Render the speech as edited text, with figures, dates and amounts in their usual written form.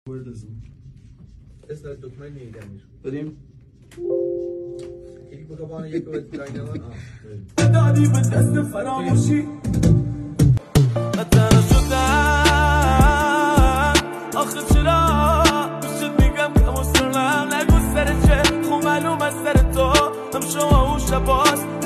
اسم دکمه نیدمیر بریم کلیک بکن یک باید داینمان دادی به دست فراموشی قطر شدن آخه چرا بشد میگم کم و سرم نگو سر چه خو معلوم از سر تو هم شما و شباست